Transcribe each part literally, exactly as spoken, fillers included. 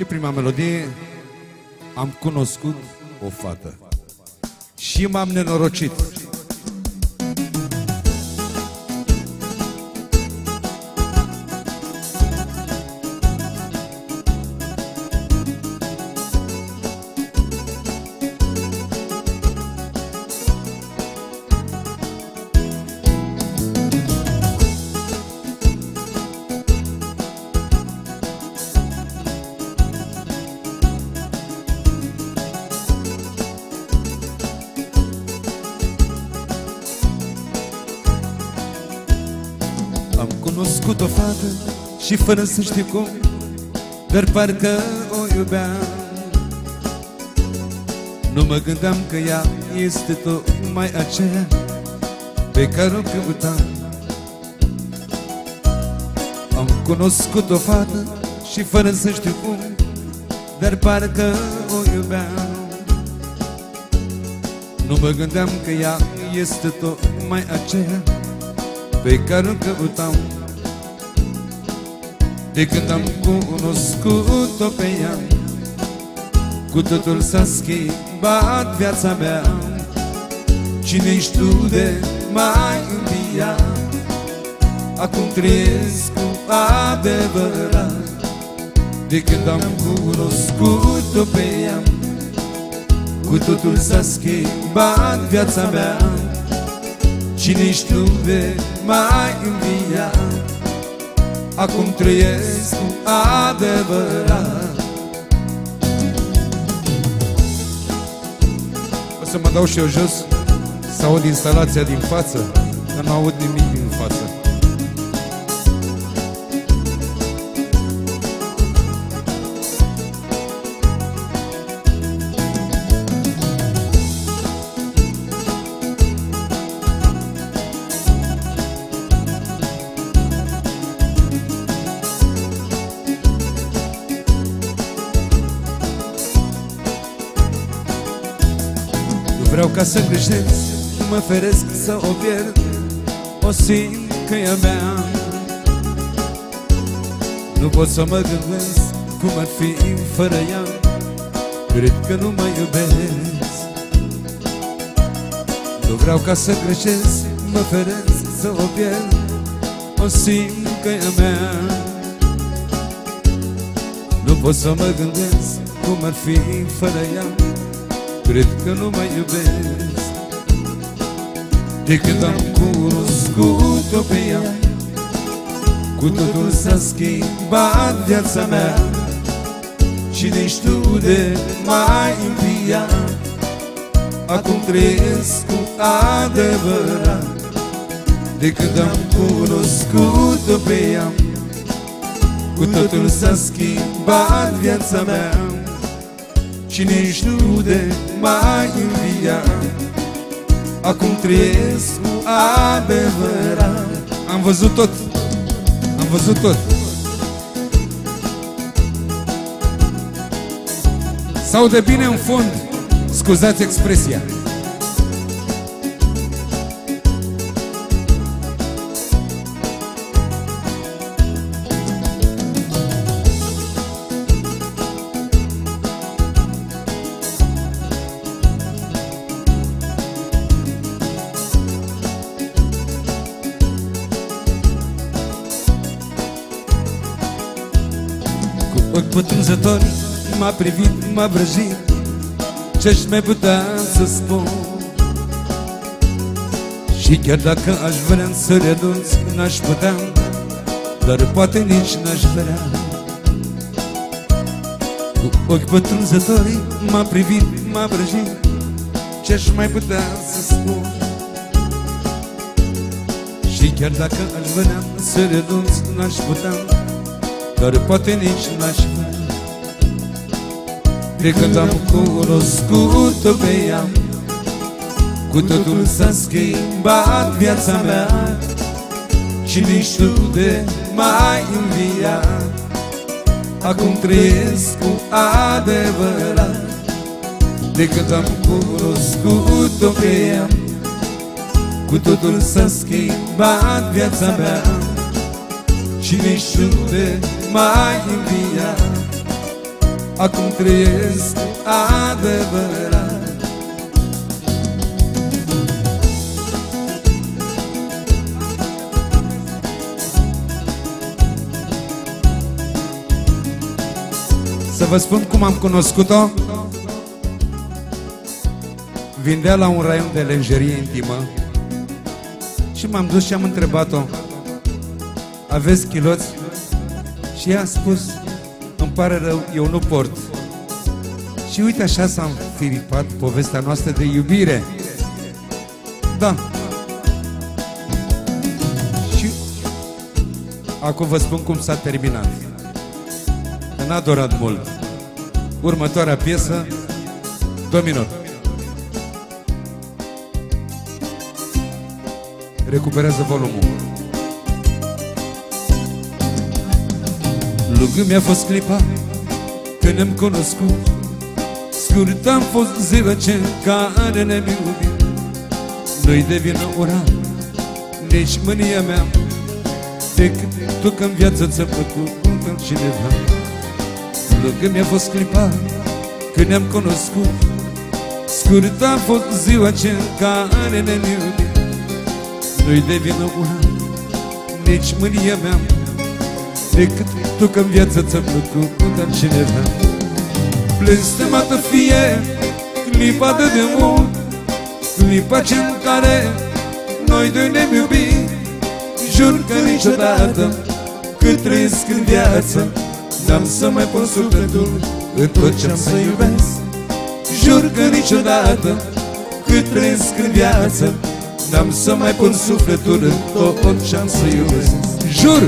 Și prima melodie, am cunoscut o fată și m-am nenorocit. Am cunoscut o fată și fără să știu cum, dar parcă o iubeam. Nu mă gândeam că ea este tocmai aceea pe care o căutam. Am cunoscut o fată și fără să știu cum, dar parcă o iubeam. Nu mă gândeam că ea este tocmai aceea pe care o căutam. De când am cunoscut-o pe ea, cu totul s-a schimbat viața mea. Cine ești tu de mai învia? Acum trăiesc cu adevărat. De când am cunoscut-o pe ea, cu totul s-a schimbat viața mea. Cine ești tu de mai învia? Acum trăiesc cu adevărat. O să mă dau și eu jos să aud instalația din față, că nu aud nimic din față. Vreau ca să greșesc, mă feresc să o pierd, o simt că e a mea. Nu pot să mă gândesc cum ar fi fără ea, cred că nu mă iubesc. Nu vreau ca să greșesc, mă feresc să o pierd, o simt că e a mea. Nu pot să mă gândesc cum ar fi fără ea, cred că nu mă iubesc. De când am cunoscut-o pe ea, cu totul s-a schimbat viața mea. Cine ești tu de mai învia? Acum trăiesc cu adevărat. De când am cunoscut-o pe ea, cu totul s-a schimbat viața mea. Cine ești tu de mai învia? Acum trăiesc cu adevărat. Am văzut tot, am văzut tot. S-aude bine în fond, scuzați expresia. Ochi pătrunzători m-a privit, m-a vrăjit, ce-aș mai putea să spun? Și chiar dacă aș vrea să renunț, n-aș putea, dar poate nici n-aș vrea. Cu ochi pătrunzători m-a privit, m-a vrăjit, ce-aș mai putea să spun? Și chiar dacă aș vrea să renunț, n-aș putea, dar poate nici n-aș vrea. De când am cunoscut-o pe ea, cu totul s-a schimbat viața mea. Cine ești tu de mai învia? Acum trăiesc cu adevărat. De când am cunoscut-o pe ea, cu totul s-a schimbat viața mea. Cine-și de mai învia? acum trăiesc adevărat. Să vă spun cum am cunoscut-o. Vindea la un raion de lenjerie intimă și m-am dus și am întrebat-o: aveți chiloți? Și ea a spus: îmi pare rău, eu nu port. Și uite, așa s-a înfiripat povestea noastră de iubire. Da. Și acum vă spun cum s-a terminat. Că n-a durat mult. Următoarea piesă, do minor. Recuperează volumul. Lungă mi-a fost clipa când ne-am cunoscut, scurt am fost ziua ce în care ne-am iubit. Nu-i de vină ura, nici mânia mea, decât tu că în viață ți-a plăcut cineva. Lungă mi-a fost clipa când ne-am cunoscut, scurt a fost ziua ce în care ne-am iubit. Nu-i de vină ura, nici mânia mea, decât tu că în viață ți-a plăcut altcineva. Blestemată fie clipa de demult, clipa ce în care noi doi ne-am iubit. Jur că niciodată cât trăiesc în viață n-am să mai pun sufletul în tot ce-am să iubesc. Jur că niciodată cât trăiesc în viață n-am să mai pun sufletul în tot ce-am să iubesc. Jur!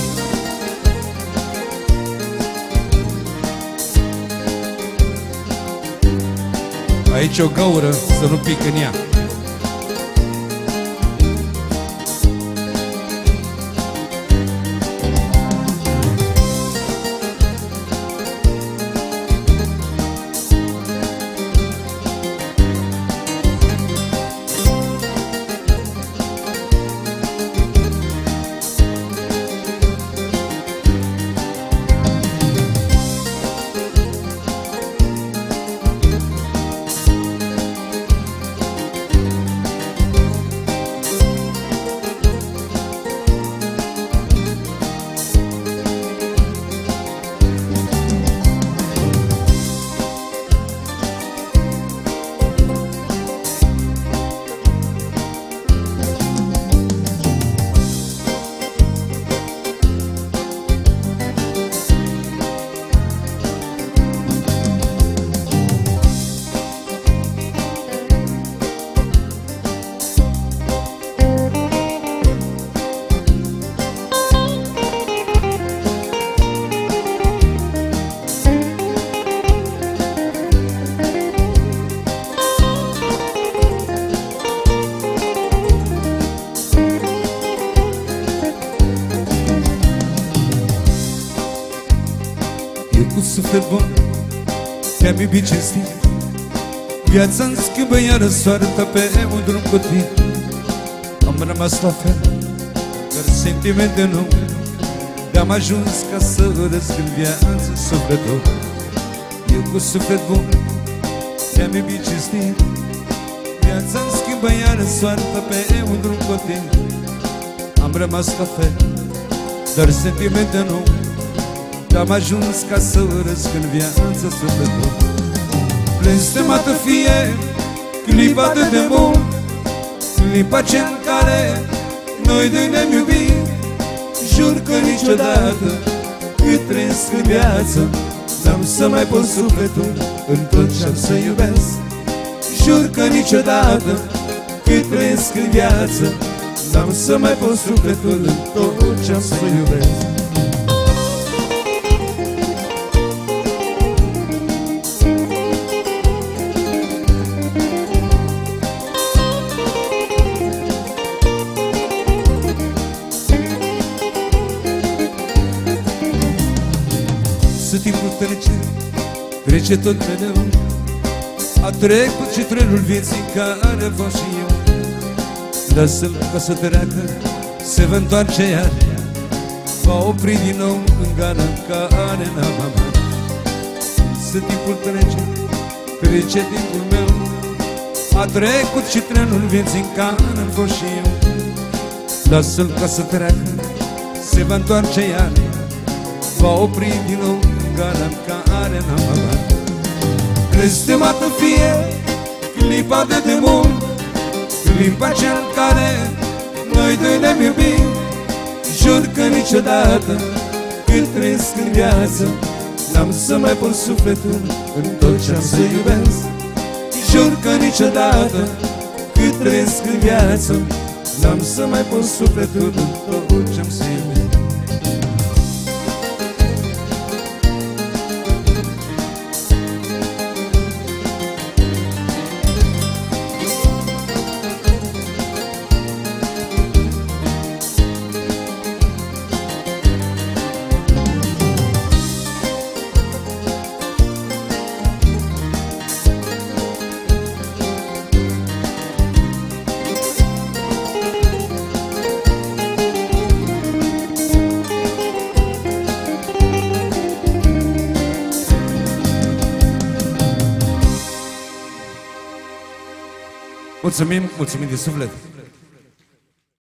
Aici o gaură, să nu pică în ea. Suflet bun, te-am iubit cinstit, viața-mi schimbă iară soarta pe un drum cu tine. Am rămas la fel, dar sentimente nu, de-am ajuns ca să răsc în viață sufletul. Eu cu suflet bun, te-am iubit cinstit, viața-mi schimbă iară soarta pe un drum cu tine. Am rămas la fel, dar sentimente nu, am ajuns ca să răsc în viață sufletul. Blestemată fie clipa de demult, clipa ce în care noi doi ne-am iubit. Jur că niciodată cât trăiesc în viață n-am să mai pun sufletul în tot ce-am să iubesc. Jur că niciodată cât trăiesc în viață n-am să mai pun sufletul în tot ce-am să iubesc. Timpul trece, trece tot mereu. A trecut și trenul vieții în care vă și eu. Lasă-l ca să treacă, se va întoarce iar, va opri din nou în gara în care n-am amat. Lasă timpul trece, trece timpul meu. A trecut și trenul vieții în care am fost și eu. Lasă-l ca să treacă, se va întoarce iar, va opri din nou gara în care n-am avut. Blestemată fie clipa de demon, clipa cea în care noi doi ne-am iubit. Jur că niciodată când trăiesc în viață n-am să mai pun sufletul în tot ce-am să iubesc. Jur că niciodată cât trăiesc în viață n-am să mai pun sufletul în tot ce-am să iubesc. Mulțumim, mulțumim de suflet.